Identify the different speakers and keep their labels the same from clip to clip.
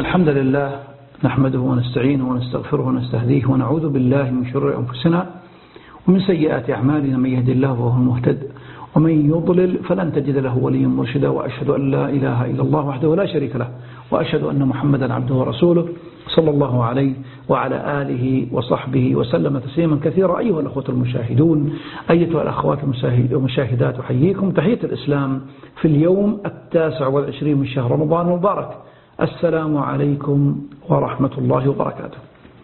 Speaker 1: الحمد لله نحمده ونستعينه ونستغفره ونستهديه ونعوذ بالله من شرور أنفسنا ومن سيئات أعمالنا. من يهد الله فهو المهتد ومن يضلل فلن تجد له وليا مرشدا. وأشهد أن لا إله إلا الله وحده لا شريك له وأشهد أن محمدا عبده ورسوله صلى الله عليه وعلى آله وصحبه وسلم تسليما كثيرا. أيها الأخوة المشاهدون، أيتها الأخوات المشاهدات، أحييكم تحية الإسلام في اليوم 29 من شهر رمضان المبارك. السلام عليكم ورحمة الله وبركاته.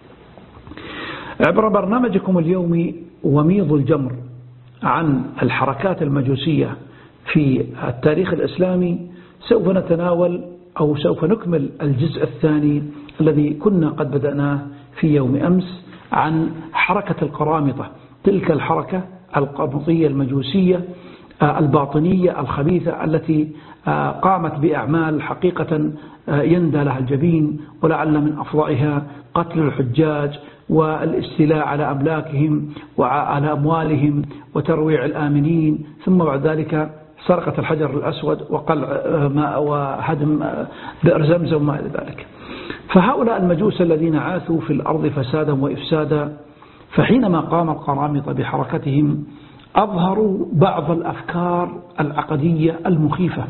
Speaker 1: عبر برنامجكم اليومي وميض الجمر عن الحركات المجوسية في التاريخ الإسلامي سوف نتناول أو سوف نكمل الجزء الثاني الذي كنا قد بدأناه في يوم أمس عن حركة القرامطة، تلك الحركة القبطية المجوسية الباطنية الخبيثة التي قامت بأعمال حقيقة يندى لها الجبين، ولعل من أفضائها قتل الحجاج والاستيلاء على أملاكهم وعلى أموالهم وترويع الآمنين، ثم بعد ذلك سرقة الحجر الأسود وقلع وهدم بئر زمزم وما إلى ذلك. فهؤلاء المجوس الذين عاثوا في الأرض فسادا وإفسادا، فحينما قام القرامطة بحركتهم أظهروا بعض الأفكار العقدية المخيفة،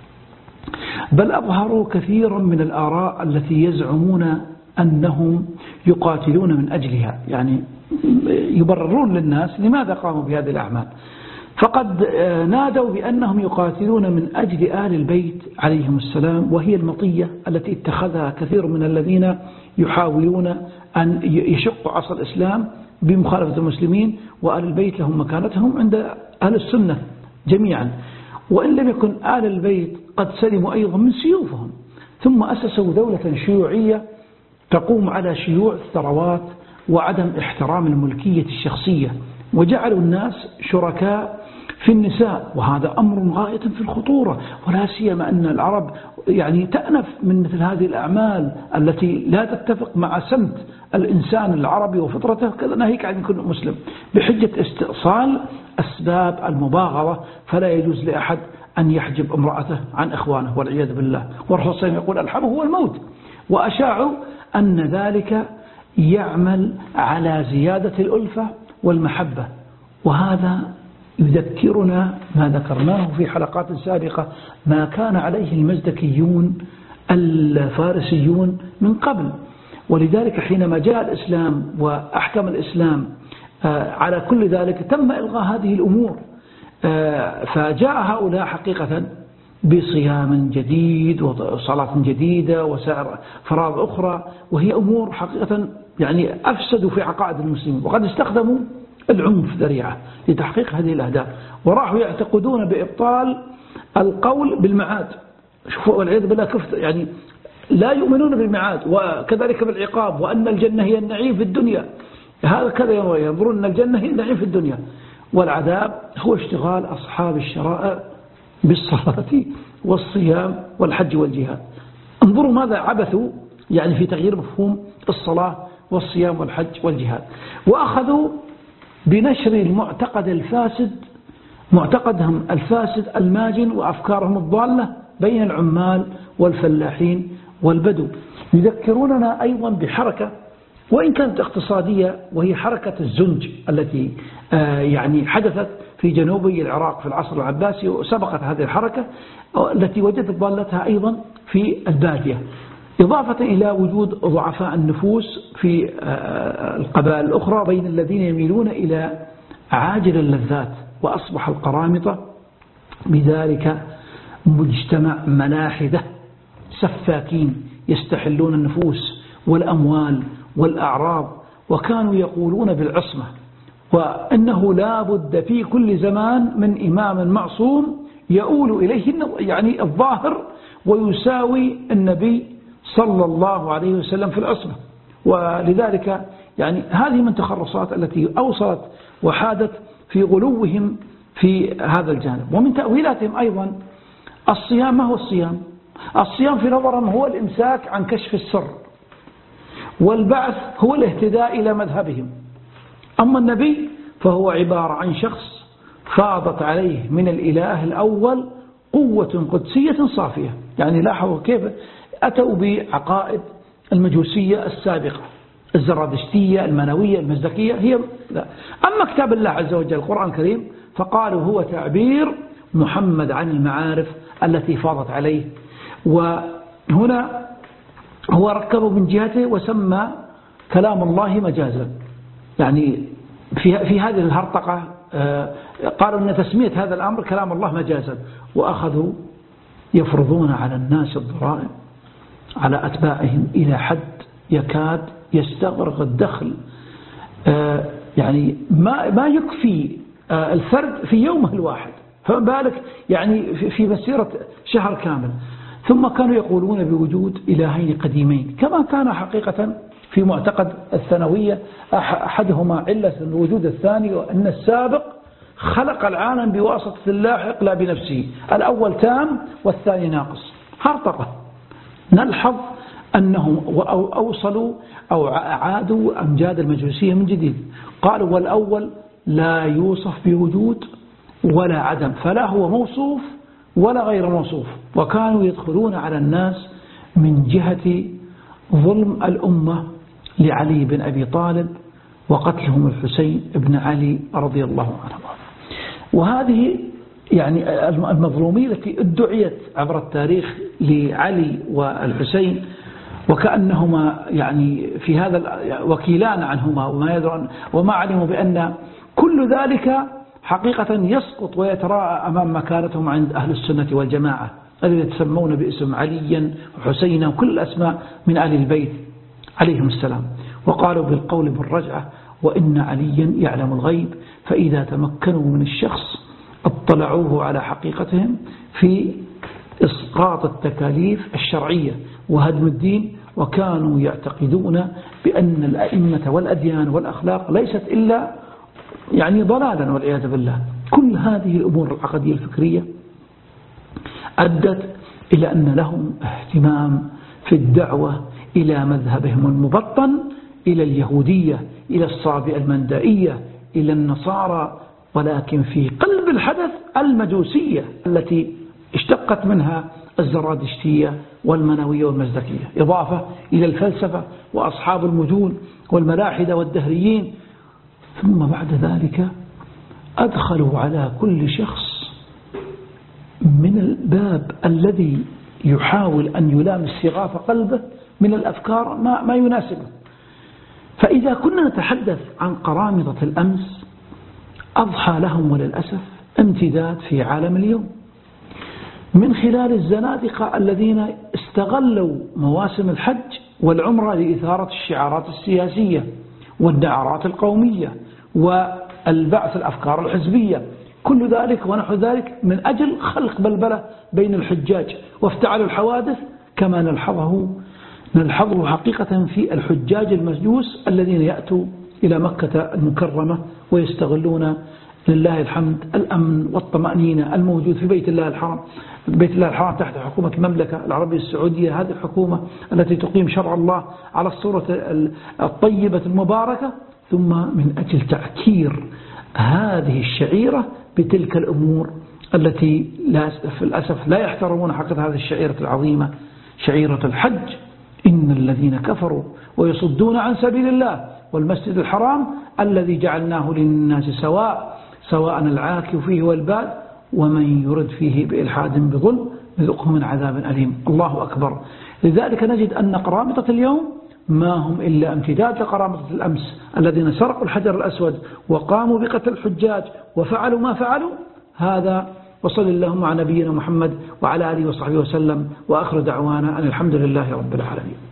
Speaker 1: بل أظهروا كثيرا من الآراء التي يزعمون أنهم يقاتلون من أجلها، يعني يبررون للناس لماذا قاموا بهذه الأعمال. فقد نادوا بأنهم يقاتلون من أجل آل البيت عليهم السلام، وهي المطية التي اتخذها كثير من الذين يحاولون أن يشقوا عصا الإسلام بمخالفة المسلمين، وآل البيت لهم مكانتهم عند أهل السنة جميعا، وإن لم يكن آل البيت قد سلموا أيضا من سيوفهم. ثم أسسوا دولة شيوعية تقوم على شيوع الثروات وعدم احترام الملكية الشخصية، وجعلوا الناس شركاء في النساء، وهذا أمر غاية في الخطورة، ولا سيما أن العرب يعني تأنف من مثل هذه الأعمال التي لا تتفق مع سمت الإنسان العربي وفطرته، كذا ناهيك عن كل مسلم، بحجة استئصال أسباب المباغضة. فلا يجوز لأحد أن يحجب امرأته عن إخوانه والعياذ بالله، والرسول صلى الله عليه وسلم يقول الحب هو الموت. وأشاعوا أن ذلك يعمل على زيادة الألفة والمحبة، وهذا يذكرنا ما ذكرناه في حلقات سابقة ما كان عليه المزدكيون الفارسيون من قبل. ولذلك حينما جاء الإسلام وأحكم الإسلام على كل ذلك تم إلغاء هذه الأمور، فجاء هؤلاء حقيقة بصيام جديد وصلاة جديدة وسائر فرائض أخرى، وهي أمور حقيقة يعني أفسدوا في عقائد المسلمين، وقد استخدموا العنف ذريعة لتحقيق هذه الأهداف، وراحوا يعتقدون بإبطال القول بالمعاد. شوفوا والعياذ بالله كيف يعني لا يؤمنون بالمعاد، وكذلك بالعقاب، وأن الجنة هي النعيم في الدنيا، هذا كذا ينظرون أن الجنة هي النعيم في الدنيا، والعذاب هو اشتغال أصحاب الشرائع بالصلاة والصيام والحج والجهاد. انظروا ماذا عبثوا يعني في تغيير مفهوم الصلاة والصيام والحج والجهاد، وأخذوا بنشر المعتقد الفاسد، معتقدهم الفاسد الماجن وأفكارهم الضالة بين العمال والفلاحين والبدو. يذكروننا أيضا بحركة وإن كانت اقتصادية، وهي حركة الزنج التي يعني حدثت في جنوبي العراق في العصر العباسي، وسبقت هذه الحركة التي وجدت ضالتها أيضا في البادية، إضافة إلى وجود ضعفاء النفوس في القبائل الأخرى بين الذين يميلون إلى عاجل اللذات. وأصبح القرامطة بذلك مجتمع ملاحدة سفاكين يستحلون النفوس والأموال والأعراض، وكانوا يقولون بالعصمة، وأنه لا بد في كل زمان من إمام معصوم يؤول إليه يعني الظاهر ويساوي النبي صلى الله عليه وسلم في العصمة. ولذلك يعني هذه من تخرصات التي أوصلت وحادت في غلوهم في هذا الجانب. ومن تأويلاتهم أيضا الصيام. ما هو الصيام؟ الصيام في نظرهم هو الإمساك عن كشف السر، والبعث هو الاهتداء إلى مذهبهم. أما النبي فهو عبارة عن شخص فاضت عليه من الإله الأول قوة قدسية صافية. يعني لاحظوا كيف أتوا بعقائد المجوسية السابقة الزرادشتية المنوية المزدكية هي لا. أما كتاب الله عز وجل القرآن الكريم فقالوا هو تعبير محمد عن المعارف التي فاضت عليه. وهنا هو ركبه من جهته وسمى كلام الله مجازا، يعني في هذه الهرطقة قالوا أن تسمية هذا الأمر كلام الله مجازا، وأخذوا يفرضون على الناس الضرائب على أتباعهم إلى حد يكاد يستغرق الدخل، يعني ما يكفي الفرد في يومه الواحد، فما بالك يعني في مسيرة شهر كامل. ثم كانوا يقولون بوجود إلهين قديمين، كما كان حقيقة في معتقد الثانوية أحدهما علة الوجود الثاني، وأن السابق خلق العالم بواسطة اللاحق لا بنفسه، الأول تام والثاني ناقص. هرطقة. نلحظ أنهم أوصلوا أو عادوا أمجاد المجوسية من جديد، قالوا والأول لا يوصف بوجود ولا عدم، فلا هو موصوف ولا غير موصوف. وكانوا يدخلون على الناس من جهة ظلم الأمة لعلي بن أبي طالب وقتلهم الحسين بن علي رضي الله عنه. وهذه يعني المظلومية التي ادعيت عبر التاريخ لعلي والحسين، وكأنهما يعني في هذا وكيلان عنهما وما يدرون وما علموا بأن كل ذلك حقيقة يسقط ويتراءى أمام مكانتهم عند أهل السنة والجماعة الذين يتسمون باسم عليا وحسينا وكل الأسماء من آل البيت عليهم السلام. وقالوا بالقول بالرجعة وإن عليا يعلم الغيب، فإذا تمكنوا من الشخص اطلعوه على حقيقتهم في إسقاط التكاليف الشرعية وهدم الدين. وكانوا يعتقدون بأن الأئمة والأديان والأخلاق ليست إلا يعني ضلالا والعياذ بالله. كل هذه الأمور العقدية الفكرية أدت إلى أن لهم اهتمام في الدعوة إلى مذهبهم المبطن، إلى اليهودية، إلى الصابئة المندائية، إلى النصارى، ولكن في قلب الحدث المجوسية التي اشتقت منها الزرادشتية والمنوية والمزدكية، إضافة إلى الفلسفة وأصحاب المجون والملاحدة والدهريين. ثم بعد ذلك أدخلوا على كل شخص من الباب الذي يحاول أن يلامس شغاف قلبه من الأفكار ما يناسبه. فإذا كنا نتحدث عن قرامطة الأمس أضحى لهم وللأسف امتداد في عالم اليوم من خلال الزنادقة الذين استغلوا مواسم الحج والعمرة لإثارة الشعارات السياسية والدعارات القومية والبعث الأفكار الحزبية، كل ذلك ونحو ذلك من أجل خلق بلبلة بين الحجاج، وافتعلوا الحوادث كما نلحظه حقيقة في الحجاج المجوس الذين يأتوا إلى مكة المكرمة ويستغلون لله الحمد الأمن والطمأنينة الموجود في بيت الله الحرام. بيت الله الحرام تحت حكومة المملكة العربية السعودية، هذه الحكومة التي تقيم شرع الله على الصورة الطيبة المباركة، ثم من أجل تعكير هذه الشعيرة بتلك الأمور التي في الأسف لا يحترمون حقيقة هذه الشعيرة العظيمة، شعيرة الحج. إن الذين كفروا ويصدون عن سبيل الله والمسجد الحرام الذي جعلناه للناس سواء العاكف فيه والباد ومن يرد فيه بإلحاد بظلم نذقه من عذاب أليم. الله أكبر. لذلك نجد أن قرامطة اليوم ما هم إلا امتداد لقرامطة الأمس الذين سرقوا الحجر الأسود وقاموا بقتل الحجاج وفعلوا ما فعلوا. هذا وصل اللهم على نبينا محمد وعلى آله وصحبه وسلم، وآخر دعوانا أن الحمد لله رب العالمين.